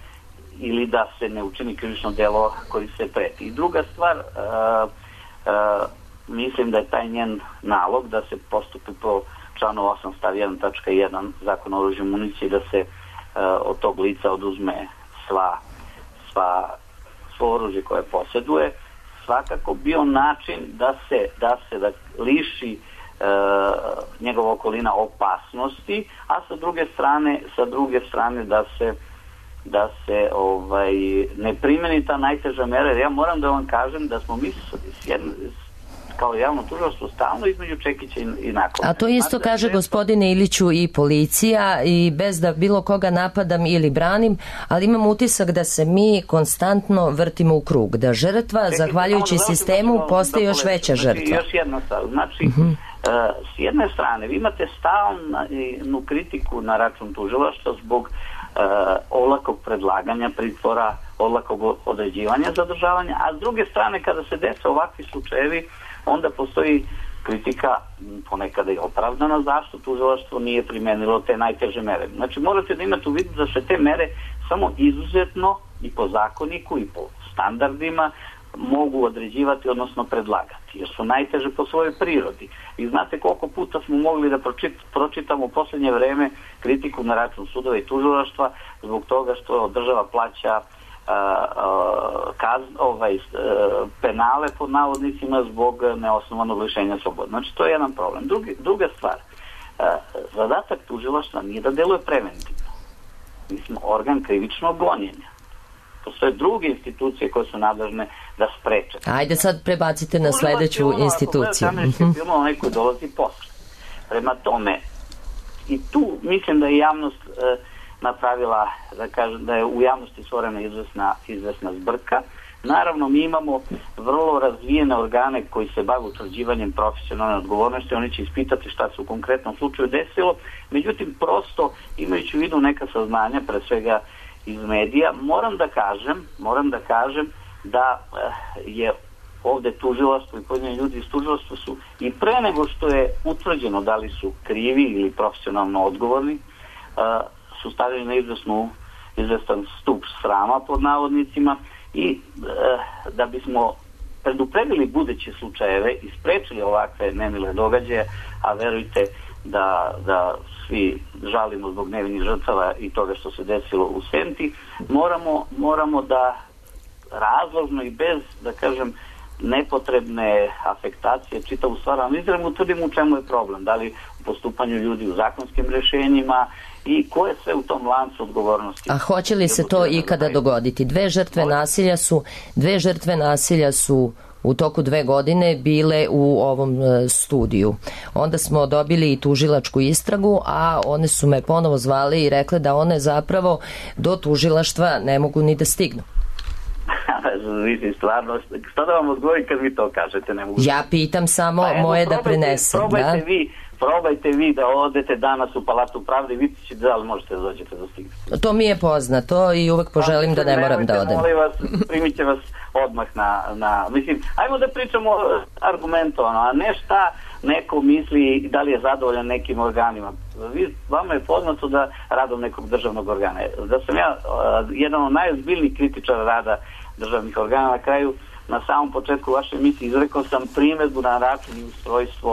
ili da se ne učini krivično delo koji se preti. I druga stvar, uh, uh, mislim da je taj njen nalog da se postupi po članu osam stav jedan tačka jedan Zakona o oružju i municiji, da se uh, od tog lica oduzme sva, sva svo oružje koje posjeduje, svakako bio način da se, da se da liši e, njegova okolina opasnosti, a sa druge strane, sa druge strane da se da se ovaj ne primeni ta najteža mera, jer ja moram da vam kažem da smo mi s jedne, kao javno tužilaštvo stalno između čekića i, i nakon. A to isto kaže gospodine Iliću i policija, i bez da bilo koga napadam ili branim, ali imam utisak da se mi konstantno vrtimo u krug, da žrtva, Čekaj, zahvaljujući sistemu, postaje još veća žrtva. Znači, još jedna stvar, znači uh-huh. uh, s jedne strane vi imate stalnu kritiku na račun tužilaštva zbog uh, olakog predlaganja pritvora, olakog određivanja zadržavanja, a s druge strane kada se dese ovakvi slučajevi, onda postoji kritika, ponekada i opravdana, zašto tužilaštvo nije primenilo te najteže mere. Znači morate da imate u vidu da se te mere samo izuzetno i po zakoniku i po standardima mogu određivati, odnosno predlagati, jer su najteže po svojoj prirodi. I znate koliko puta smo mogli da pročit, pročitamo u posljednje vreme kritiku na račun sudova i tužilaštva zbog toga što država plaća Uh, uh, kaz, ovaj, uh, penale pod navodnicima zbog neosnovanog lišenja slobode. Znači to je jedan problem. Drugi, druga stvar, uh, zadatak tužilaštva nije da deluje preventivno. Mi smo organ krivičnog gonjenja. Postoje druge institucije koje su nadležne da spreče. Ajde sad prebacite na sledeću instituciju. Uh-huh. Film onaj koji dolazi posle. Prema tome, i tu mislim da je javnost uh, napravila, da kažem, da je u javnosti stvorena izvesna, izvesna zbrka. Naravno, mi imamo vrlo razvijene organe koji se bave utvrđivanjem profesionalne odgovornosti, oni će ispitati šta se u konkretnom slučaju desilo, međutim, prosto, imajući u vidu neka saznanja, pre svega iz medija, moram da kažem, moram da kažem da je ovde tužilaštvo i pojedini ljudi iz tužilaštva su i pre nego što je utvrđeno da li su krivi ili profesionalno odgovorni, su stavili na izvesnu, izvestan stup srama pod navodnicima i e, da bismo predupredili buduće slučajeve i sprečili ovakve nemile događaje, a verujte da, da svi žalimo zbog nevinih žrtava i toga što se desilo u Senti, moramo, moramo da razložno i bez, da kažem, nepotrebne afektacije čitavu stvar analiziramo, utvrdimo u čemu je problem, da li u postupanju ljudi u zakonskim rešenjima i ko je sve u tom lancu odgovornosti. A hoće li se to ikada dogoditi? Dve žrtve nasilja su, dve žrtve nasilja su u toku dve godine bile u ovom studiju. Onda smo dobili i tužilačku istragu, a one su me ponovo zvali i rekle da one zapravo do tužilaštva ne mogu ni da stignu. Mislim, stvarno, što da vam odgovorim kad vi to kažete? Ne mogu. Ja pitam samo pa, moje evo, probajte, da prenesem. Probajte, da? Vi, probajte vi da odete danas u Palatu pravde i vidite da li možete da dođete do stignete. To mi je poznato i uvek poželim pa, da ne moram da odem. Molim vas, primit će vas odmah na, na... Mislim, ajmo da pričamo argumentovano, a ne šta neko misli da li je zadovoljan nekim organima. Vi, vama je poznato da radom nekog državnog organa. Da sam ja uh, jedan od najozbiljnijih kritičara rada državnih organa. Na kraju, na samom početku vaše emisije izrekao sam primedbu na račun i ustrojstvo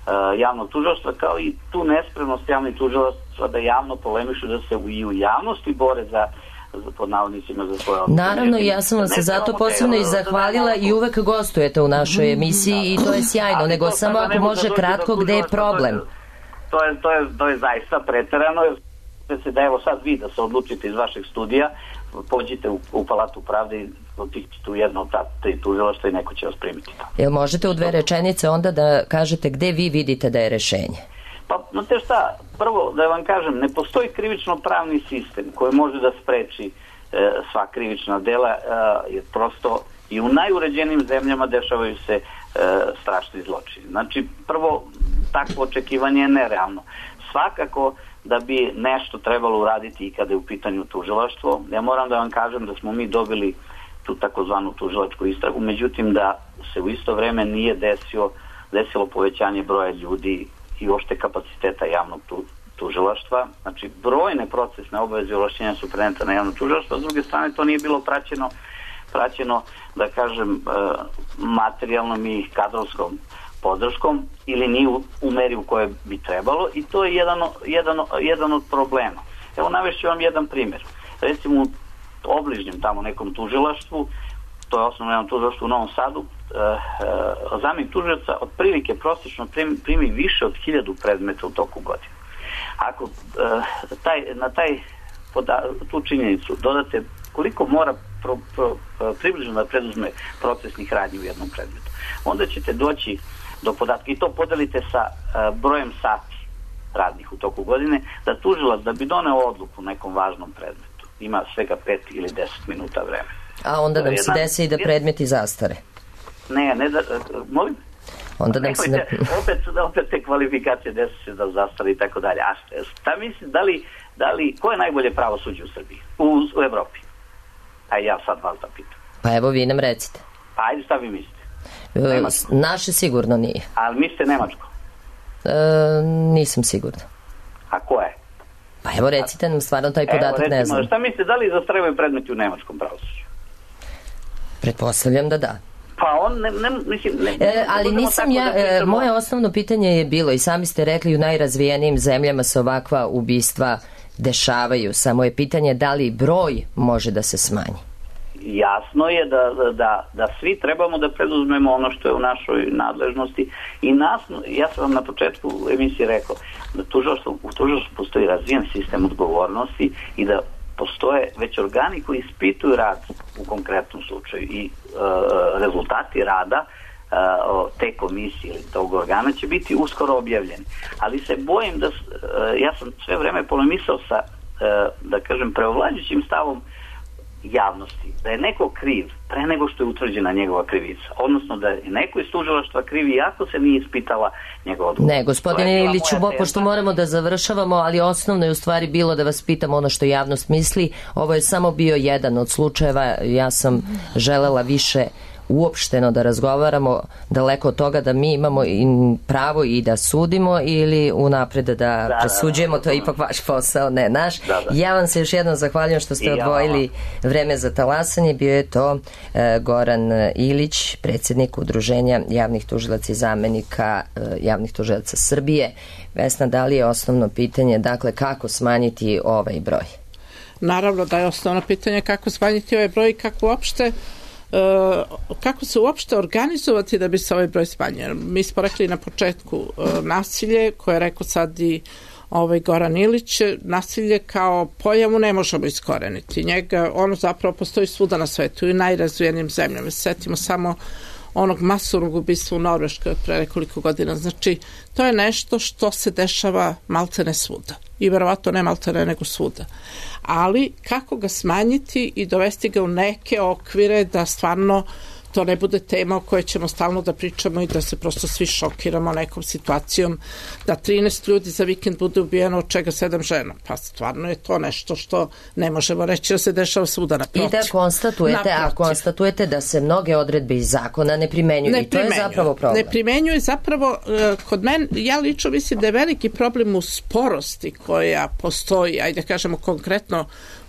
javnog tužilaštva, kao i tu nespremnost javnih tužilaštva da javno polemišu, da se i u javnosti bore za pod navodnicima za svoje odluke. Naravno, ja sam vam se zato posebno i zahvalila i uvek gostujete u našoj emisiji i to je sjajno, nego samo ako može kratko, gde je problem? To je, to je, to je zaista preterano, jer se da evo sad vi da se odlučite iz vašeg studija, pođite u, u Palatu pravde i otičite u jedno od ta tri tužilaštva i neko će vas primiti tamo. Jel možete u dve rečenice onda da kažete gde vi vidite da je rešenje? Pa, znate šta, prvo da vam kažem, ne postoji krivično pravni sistem koji može da spreči e, sva krivična dela, e, jer prosto i u najuređenim zemljama dešavaju se e, strašni zločini. Znači, prvo, takvo očekivanje je nerealno. Svakako da bi nešto trebalo uraditi i kada je u pitanju tužilaštvo. Ja moram da vam kažem da smo mi dobili tu takozvanu tužilačku istragu, međutim da se u isto vreme nije desio, desilo povećanje broja ljudi i uopšte kapaciteta javnog tu, tužilaštva. Znači, brojne procesne obaveze i ovlašćenja su prenete na javno tužilaštvo, a s druge strane to nije bilo praćeno, praćeno da kažem, materijalnom i kadrovskom podrškom ili nije u, u meri u kojoj bi trebalo i to je jedan, jedan, jedan od problema. Evo navešću vam jedan primjer. Recimo u obližnjem tamo nekom tužilaštvu, to je osnovno jedno tužilaštvo u Novom Sadu, e, e, zamjenik tužilaca otprilike prosječno primi, primi više od hiljadu predmeta u toku godine. Ako e, taj, na taj poda, tu činjenicu dodate koliko mora pro, pro, približno da preduzme procesnih radnji u jednom predmetu, onda ćete doći do podatka i to podelite sa uh, brojem sati radnih u toku godine, da tužilac da bi doneo odluku u nekom važnom predmetu ima svega pet ili deset minuta vremena. A onda nam se desi i da predmeti zastare. Ne, ne da, uh, molim? Onda nam se ne... opet, opet te kvalifikacije desi se da zastare i tako dalje. A šta mislim, da li, da li, ko je najbolje pravosuđe u Srbiji? U, u Evropi? A ja sad vas da pitam. Pa evo vi nam recite. Pa ajde, šta vi mislite? Nemačko. Naše sigurno nije. Ali mislite Nemačko? E, nisam sigurna. A ko je? Pa evo recite nam, stvarno taj podatak recimo, ne znam. Šta mislite, da li zastarevaju predmeti u nemačkom pravosuđu? Pretpostavljam da da. Pa on ne, ne, mislim, ne, ne, e, ali nisam ja, e, moje osnovno pitanje je bilo, i sami ste rekli, u najrazvijenijim zemljama se ovakva ubistva dešavaju, samo je pitanje da li broj može da se smanji. Jasno je da, da, da svi trebamo da preduzmemo ono što je u našoj nadležnosti i nas, ja sam vam na početku emisije rekao da tužilaštvo, u tužilaštvu postoji razvijen sistem odgovornosti i da postoje već organi koji ispituju rad u konkretnom slučaju i e, rezultati rada e, te komisije ili tog organa će biti uskoro objavljeni. Ali se bojim da, e, ja sam sve vreme polemisao sa, e, da kažem, preovlađujućim stavom javnosti, da je neko kriv pre nego što je utvrđena njegova krivica, odnosno da je neko iz tužilaštva kriv iako se nije ispitala njegova odgovornost. Ne, gospodine Iliću, pošto moramo da završavamo, ali osnovno je u stvari bilo da vas pitam ono što javnost misli. Ovo je samo bio jedan od slučajeva, ja sam želela više uopšteno da razgovaramo, daleko od toga da mi imamo i pravo i da sudimo ili unapred da, da presuđujemo, to je ipak vaš posao, ne naš. Da, da. Ja vam se još jednom zahvaljujem što ste I odvojili ja. vreme za talasanje. Bio je to e, Goran Ilić, predsjednik Udruženja javnih tužilaca i zamenika e, javnih tužilaca Srbije. Vesna, da li je osnovno pitanje, dakle, kako smanjiti ovaj broj? Naravno da je osnovno pitanje kako smanjiti ovaj broj i kako uopšte kako se uopšte organizovati da bi se ovaj broj smanjio. Mi smo rekli na početku nasilje, koje je rekao sad i ovaj Goran Ilić, nasilje kao pojavu ne možemo iskoreniti. Njega, ono zapravo postoji svuda na svetu i u najrazvijenijim zemljama. Sjetimo samo onog masovnog ubistva u Norveškoj pre nekoliko godina. Znači, to je nešto što se dešava maltene svuda. I verovatno ne maltene nego svuda. Ali kako ga smanjiti i dovesti ga u neke okvire da stvarno to ne bude tema o kojoj ćemo stalno da pričamo i da se prosto svi šokiramo nekom situacijom, da trinaest ljudi za vikend bude ubijeno, od čega sedam žena. Pa stvarno je to nešto što ne možemo reći da se dešava svuda, naprotiv. I da konstatujete, a konstatujete da se mnoge odredbe iz zakona ne primenjuju. Ne I to primenjuju. Je zapravo problem. Ne primenjuju zapravo, kod mene, ja lično mislim da je veliki problem u sporosti koja postoji, ajde kažemo konkretno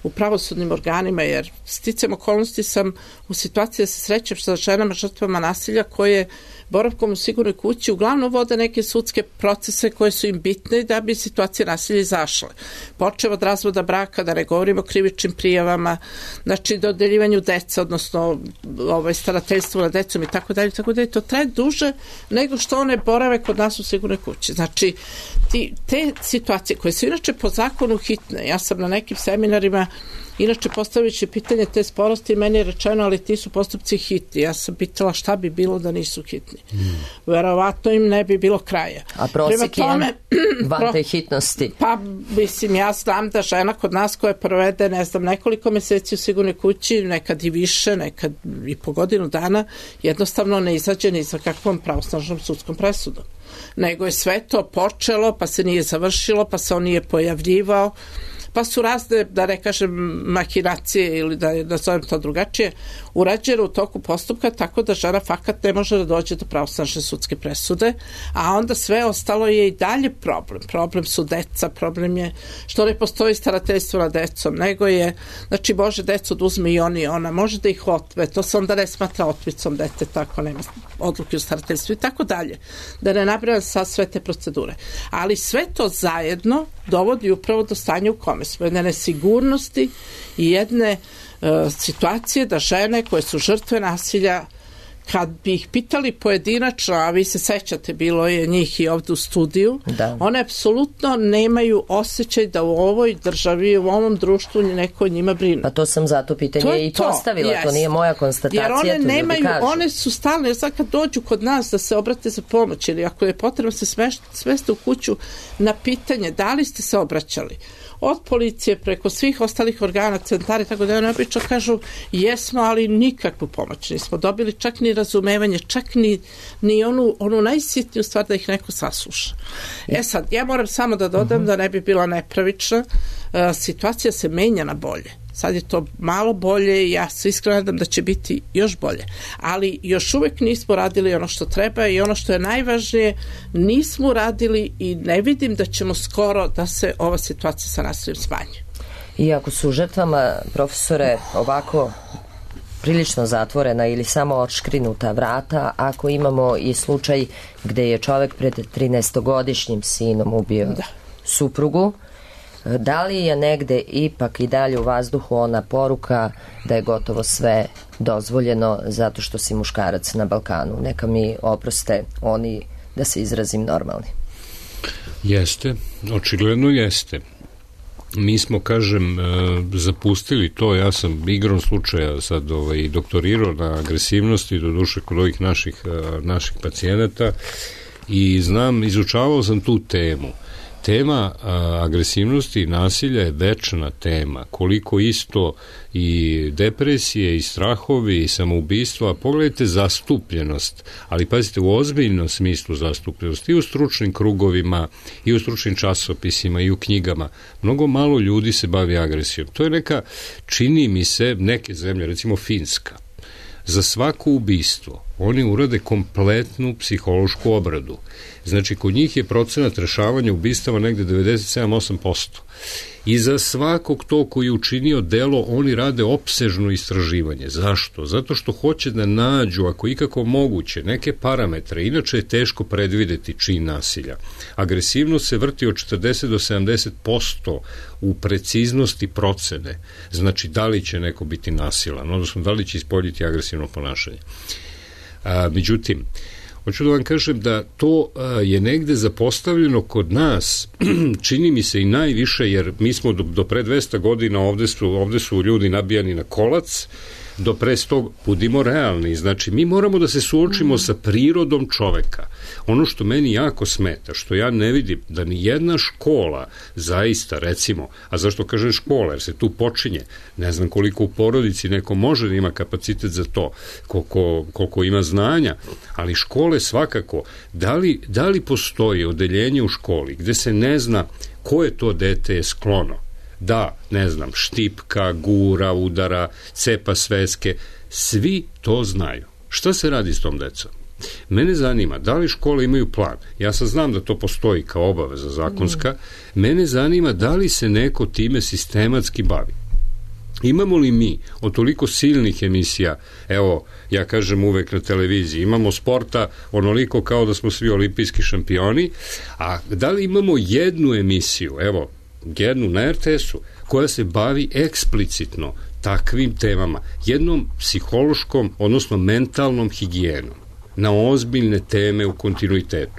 u pravosudnim organima, jer sticam okolnosti sam u situaciji da se srećem sa ženama žrtvama nasilja koje boravkom u sigurnoj kući uglavnom vode neke sudske procese koje su im bitne da bi situacije nasilja izašle. Počev od razvoda braka, da ne govorimo o krivičnim prijavama, znači dodeljivanju deca, odnosno ovaj, starateljstvo na decom i tako dalje, tako dalje. To traje duže nego što one borave kod nas u sigurnoj kući. Znači, ti, te situacije koje su inače po zakonu hitne, ja sam na nekim seminarima inače postavljajući pitanje te sporosti, meni je rečeno, ali ti su postupci hitni. Ja sam pitala šta bi bilo da nisu hitni. Mm. Verovatno im ne bi bilo kraja. A prosjek je van te hitnosti? Pa, mislim, ja znam da žena kod nas koja provede, ne znam, nekoliko meseci u sigurnoj kući, nekad i više, nekad i po godinu dana, jednostavno ne izađe ni za kakvom pravosnažnom sudskom presudom. Nego je sve to počelo, pa se nije završilo, pa se on nije pojavljivao, pa su razne, da ne kažem, mahinacije ili da nazovem to drugačije, urađene u toku postupka tako da žena fakat ne može da dođe do pravosnažne sudske presude, a onda sve ostalo je i dalje problem. Problem su deca, problem je što ne postoji starateljstvo nad decom, nego je, znači može decu da uzme i on i ona, može da ih otme, to se onda ne smatra otvicom deteta ako nema odluke u starateljstvu i tako dalje. Da ne nabrajam sad sve te procedure. Ali sve to zajedno dovodi upravo do stanja u kome smo, jedne nesigurnosti i jedne uh, situacije da žene koje su žrtve nasilja, kad bi ih pitali pojedinačno, a vi se sećate, bilo je njih i ovdje u studiju, da. One apsolutno nemaju osjećaj da u ovoj državi, u ovom društvu neko njima brine. Pa to sam zato pitanje i postavila, to, to nije moja konstatacija. Jer one nemaju, one su stalne, jer sad kad dođu kod nas da se obrate za pomoć ili ako je potrebno se smeste u kuću na pitanje da li ste se obraćali, od policije preko svih ostalih organa, centara, tako da one obično kažu jesmo, ali nikakvu pomoć nismo dobili, čak ni razumevanje, čak ni, ni onu, onu najsitniju stvar da ih neko sasluša. E sad, ja moram samo da dodam uh-huh. da ne bi bila nepravična, uh, situacija se menja na bolje. Sad je to malo bolje i ja se iskreno nadam da će biti još bolje. Ali još uvek nismo radili ono što treba i ono što je najvažnije, nismo radili i ne vidim da ćemo skoro da se ova situacija sa nasiljem smanji. Iako su žrtvama, profesore, ovako prilično zatvorena ili samo odškrinuta vrata, ako imamo i slučaj gde je čovek pred trinaestogodišnjim sinom ubio da. suprugu, da li je negde ipak i dalje u vazduhu ona poruka da je gotovo sve dozvoljeno zato što si muškarac na Balkanu? Neka mi oproste oni, da se izrazim, normalni. Jeste, očigledno jeste. Mi smo, kažem, zapustili to, ja sam igrom slučaja sad ovaj, doktorirao na agresivnosti, do duše kod ovih naših, naših pacijenata i znam, izučavao sam tu temu. Tema a, agresivnosti i nasilja je večna tema, koliko isto i depresije i strahovi i samoubistva, pogledajte zastupljenost, ali pazite u ozbiljnom smislu zastupljenost i u stručnim krugovima i u stručnim časopisima i u knjigama. Mnogo malo ljudi se bavi agresijom. To je neka, čini mi se, neke zemlje, recimo Finska. Za svako ubistvo oni urade kompletnu psihološku obradu. Znači, kod njih je procenat rešavanja ubistava negde devedeset sedam do osam posto. I za svakog to koji je učinio delo, oni rade opsežno istraživanje. Zašto? Zato što hoće da nađu, ako ikako moguće, neke parametre. Inače je teško predvideti čin nasilja. Agresivnost se vrti od četrdeset do sedamdeset posto u preciznosti procene. Znači, da li će neko biti nasilan, odnosno da li će ispoljiti agresivno ponašanje. A, međutim, hoću da vam kažem da to a, je negde zapostavljeno kod nas, čini mi se i najviše, jer mi smo do, do pre dvesta godina ovde su, ovde su ljudi nabijani na kolac, do pre sto, budimo realni, znači mi moramo da se suočimo sa prirodom čoveka. Ono što meni jako smeta, što ja ne vidim da ni jedna škola zaista, recimo, a zašto kažem škola, jer se tu počinje, ne znam koliko u porodici neko može da ima kapacitet za to, koliko, koliko ima znanja, ali škole svakako, da li, da li postoji odeljenje u školi gde se ne zna ko je to dete je sklono, da, ne znam, štipka, gura, udara, cepa sveske, svi to znaju. Šta se radi s tom decom? Mene zanima, da li škole imaju plan? Ja sad znam da to postoji kao obaveza zakonska. Mene zanima da li se neko time sistematski bavi. Imamo li mi od toliko silnih emisija, evo, ja kažem uvek na televiziji, imamo sporta onoliko kao da smo svi olimpijski šampioni, a da li imamo jednu emisiju, evo, jednu na er te esu, koja se bavi eksplicitno takvim temama, jednom psihološkom, odnosno mentalnom higijenom, na ozbiljne teme u kontinuitetu.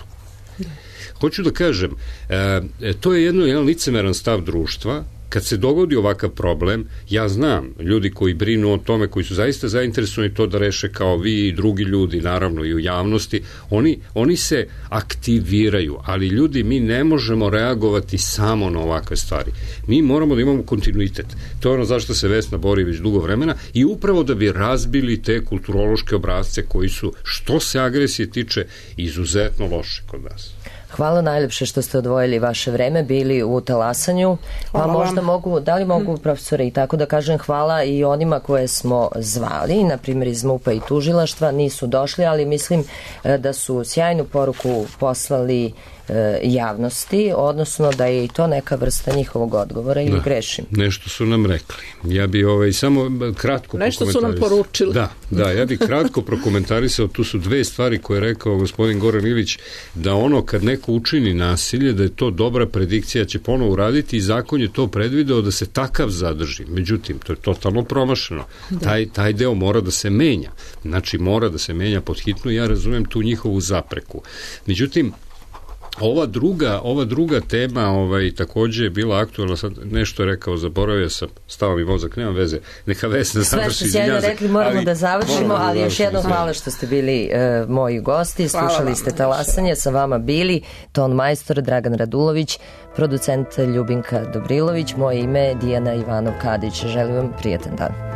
Hoću da kažem, e, to je jedno, jedan licemeran stav društva. Kad se dogodi ovakav problem, ja znam ljudi koji brinu o tome, koji su zaista zainteresovani to da reše kao vi i drugi ljudi, naravno i u javnosti, oni, oni se aktiviraju, ali ljudi, mi ne možemo reagovati samo na ovakve stvari. Mi moramo da imamo kontinuitet. To je ono zašto se Vesna bori već dugo vremena i upravo da bi razbili te kulturološke obrazce koji su, što se agresije tiče, izuzetno loše kod nas. Hvala najljepše što ste odvojili vaše vreme, bili u Talasanju, pa možda mogu, da li mogu profesore i tako da kažem hvala i onima koje smo zvali, na primjer iz MUP-a i tužilaštva, nisu došli, ali mislim da su sjajnu poruku poslali javnosti, odnosno da je i to neka vrsta njihovog odgovora ili da, grešim. Nešto su nam rekli. Ja bi ovaj, samo kratko nešto su nam poručili. Da, da, ja bih kratko prokomentarisao, tu su dve stvari koje je rekao gospodin Goran Ilić, da ono kad neko učini nasilje, da je to dobra predikcija, će ponovo uraditi i zakon je to predvideo da se takav zadrži. Međutim, to je totalno promašeno. Taj, taj deo mora da se menja. Znači, mora da se menja pod hitno, ja razumem tu njihovu zapreku. Međutim, Ova druga, ova druga tema ovaj, takođe je bila aktualna, sad nešto je rekao, zaboravio sam, stao mi mozak, nema veze, neka Vesna završi. Sve ste sjajno rekli, moramo ali, da završimo, moramo ali da još jednom hvala što ste bili uh, moji gosti, slušali vam, ste Talasanje, sa vama bili ton majstor Dragan Radulović, producent Ljubinka Dobrilović, moje ime je Dijana Ivanov Kadić, želim vam prijatan dan.